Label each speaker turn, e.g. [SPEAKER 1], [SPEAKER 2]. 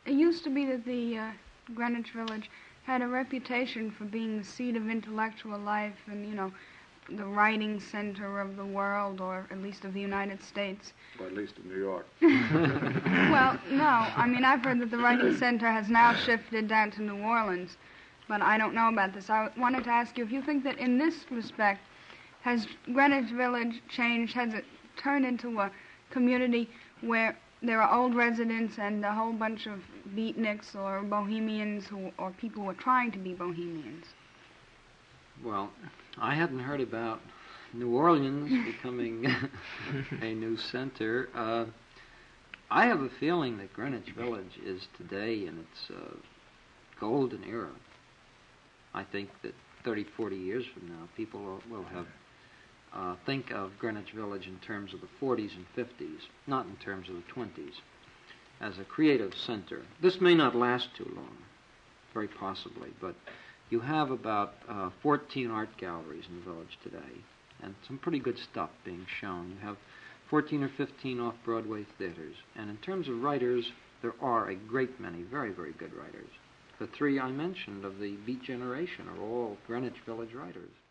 [SPEAKER 1] it used to be that the Greenwich Village had a reputation for being the seat of intellectual life and, you know, the writing center of the world, or at least of the United States.
[SPEAKER 2] Or at least of New York.
[SPEAKER 1] Well, no. I mean, I've heard that the writing center has now shifted down to New Orleans, but I don't know about this. I wanted to ask you if you think that in this respect, has Greenwich Village changed? Has it turned into a community where there are old residents and a whole bunch of beatniks or bohemians or people who are trying to be bohemians?
[SPEAKER 3] Well, I hadn't heard about New Orleans becoming a new center. I have a feeling that Greenwich Village is today in its golden era. I think that 30, 40 years from now, people will have think of Greenwich Village in terms of the 40s and 50s, not in terms of the 20s, as a creative center. This may not last too long, very possibly, but you have about 14 art galleries in the village today, and some pretty good stuff being shown. You have 14 or 15 off-Broadway theaters, and in terms of writers, there are a great many very, very good writers. The three I mentioned of the Beat generation are all Greenwich Village writers.